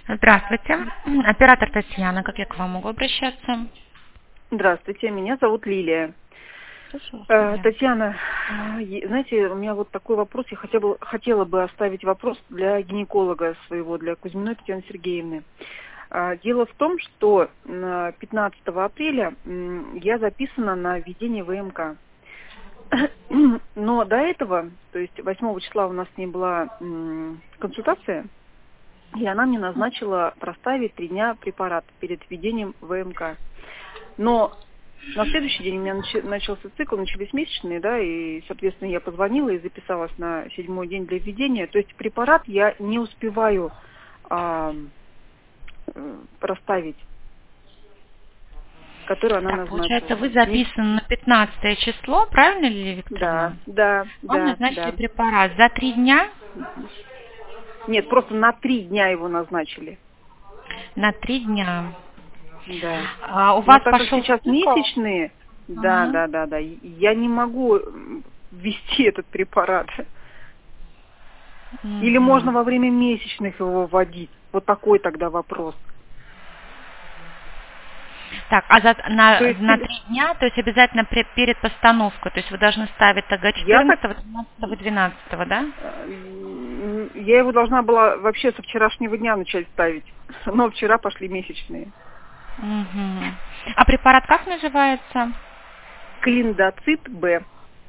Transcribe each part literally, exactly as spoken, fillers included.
Здравствуйте. Оператор Татьяна, как я к вам могу обращаться? Здравствуйте, меня зовут Лилия. Слушаю вас, Э, Лилия. Татьяна, е- знаете, у меня вот такой вопрос, я хотела бы, хотела бы оставить вопрос для гинеколога своего, для Кузьминой Татьяны Сергеевны. А, Дело в том, что на пятнадцатого апреля м, я записана на введение ВМК. Но до этого, то есть восьмого числа у нас с ней была м, консультация, и она мне назначила проставить три дня препарат перед введением ВМК. Но на следующий день у меня начи- начался цикл, начались месячные, да, и, соответственно, я позвонила и записалась на седьмой день для введения. То есть препарат я не успеваю а, э, проставить, который она Так, получается, назначила. вы Не- записаны на пятнадцатое число, правильно, Лилия Да, Викторовна? да, Вам да, назначили да. препарат за три дня? Нет, просто на три дня его назначили. На три дня. Да. А у Но вас так как пошел сейчас цикл? месячные, да, Ага. да, да, да, я не могу м, ввести этот препарат. Или можно Мгм. во время месячных его вводить? Вот такой тогда вопрос. Так, а за, То на, есть на или- три дня, то есть обязательно пре- перед постановкой, то есть вы должны ставить тогда я так, четырнадцатого, тринадцатого, двенадцатого, да? э, м, я его должна была вообще со вчерашнего дня начать ставить, но вчера пошли месячные. Мгм. А препарат как называется? Клиндоцит Б.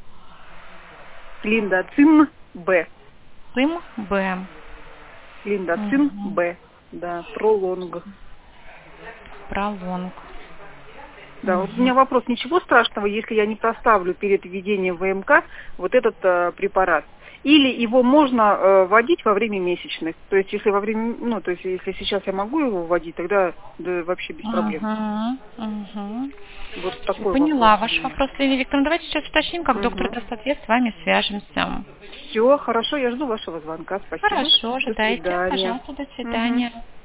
Клиндоцин Б. Пым Б. Клиндоцин Мгм. Б. Да, пролонг. Пролонг. Да, вот у Мгм. меня вопрос, ничего страшного, если я не проставлю перед введением ВМК вот этот э, препарат? Или его можно э, вводить во время месячных? То есть, если во время, ну, то есть, если сейчас я могу его вводить, тогда да, вообще без проблем. Мгм. Мгм. Вот Всё, такой вопрос поняла у ваш меня. вопрос, Лилия Викторовна. Давайте сейчас уточним, как доктор Угу. даст ответ, с вами свяжемся. Все, хорошо, я жду вашего звонка. Спасибо. Хорошо, До ожидайте. свидания. Пожалуйста, до Угу. свидания.